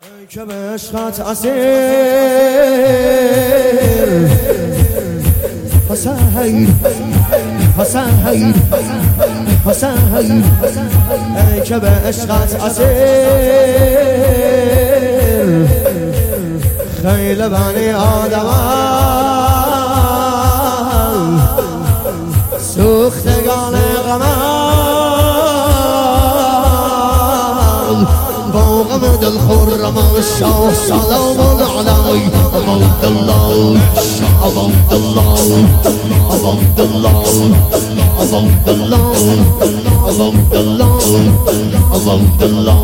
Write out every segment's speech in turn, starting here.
که به عشقت اسیر حسین حسین حسین ای که به عشقت اسیر خیل بنی آدم سوختگان غمم با غم دل خرم شاه سلام علی عبد الله عبد الله عبد الله عبد الله عبد الله عبد الله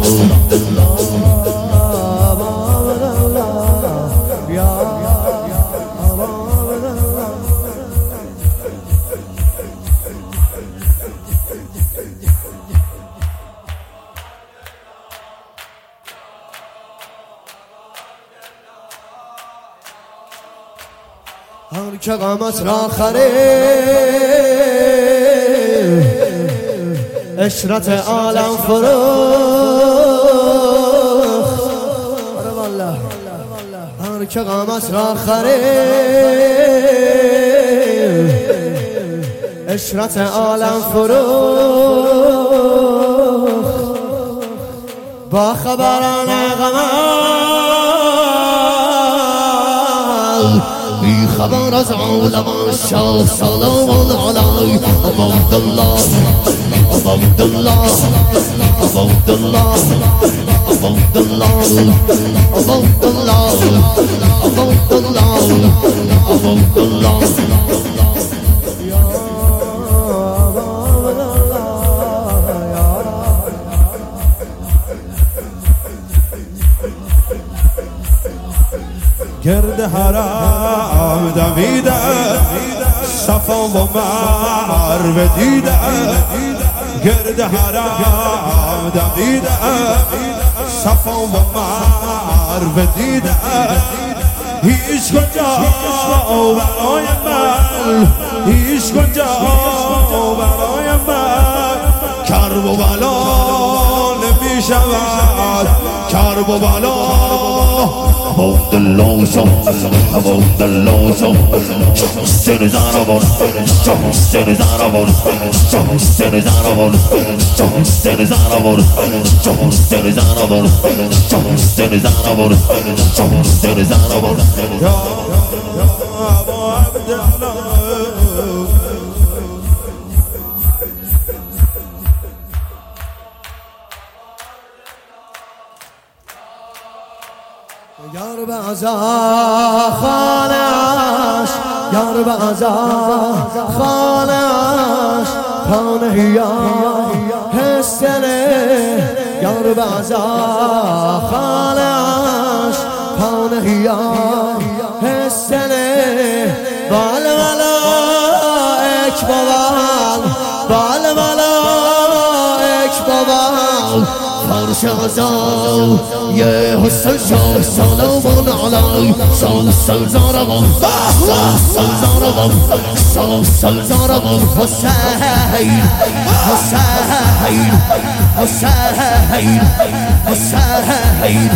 هر که غمت را خرید عشرت عالم فروخت هر که غمت را خرید عشرت عالم فروخت با خبران غمم بی خبر از عالم شاه سلام علی عبد الله عبد الله عبد الله عبد الله عبد الله عبد الله عبد الله گرد حرم دمیده صفا و مروه دیده گرد حرم دمیده صفا و مروه دیده هیچ کجا برای من هیچ کجا برای من کرب و بلا نمی شود کرب و بلا about the long song, about the long song. Cities out of us, cities out of us, cities out of us, cities out of us, cities out of us, cities out of us, cities out of us. یار بازا خانش یار بازا خانش خانه یا هستنه یار بازا خانش خانه یا هستنه بال ملائک بابال بال ملائک بابال فرش غزال یه حسن شاه سلام علی سال سلزارم سلزارم سلزارم حسین حسین حسین حسین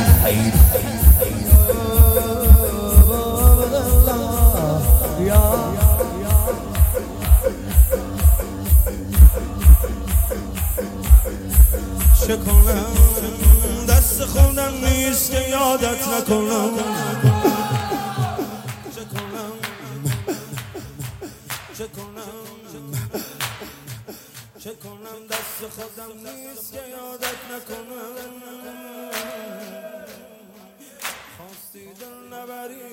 چه کنم دست خودم نیست که یادت نکنم چه کنم چه کنم چه کنم دست خودم نیست که یادت نکنم خواستی دل نبری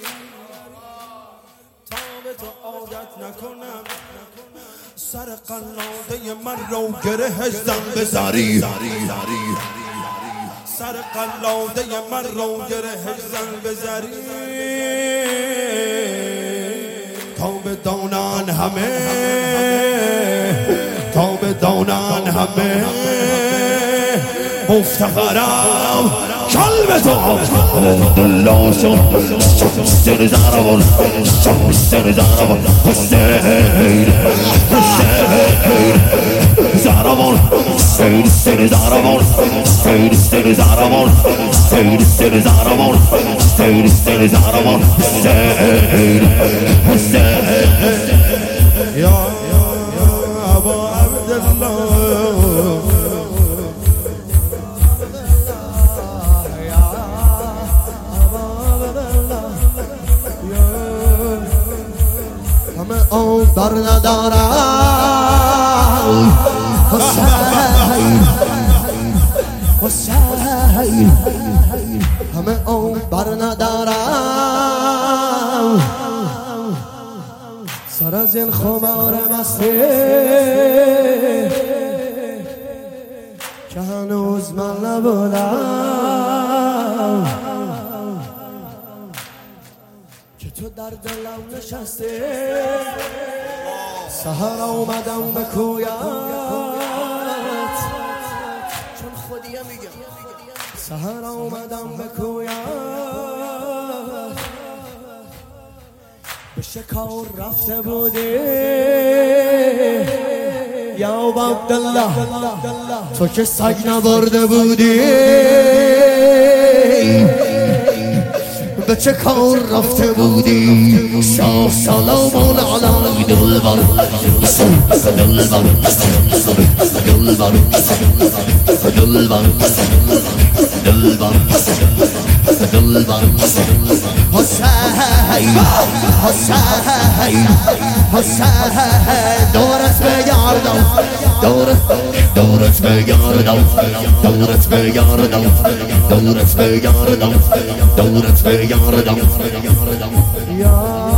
تا به تو عادت نکنم سر قلاده من رو گره زن بذاری سر قلاده من رو گره زن بذاری تا بدانن همه تا بدانن همه مفتخرم کلب تو عبدالله شد سر زربان سر زربان حسین حسین زهرمان سیر زهرمان سیر زهرمان سیر زهرمان سیر زهرمان یا ابا عبدالله همه اون بر ندارم حسین حسین همه اون بر ندارم سر از این خمار مستی که هنوز من نبودم که تو در دلم نشستی سهر اومدم به کویت چون خودیه میگم سهر اومدم به کویت به شکار رفته بودی یا عبدالله تو که سگ نبرده بودی به چه کار رفته بودی شاه سلامان علی دلبر دلبر دلبر دلبر دلبر دلبر حسین حسین حسین دورت بگردم دورت بگردم دورت بگردم دورت بگردم دورت بگردم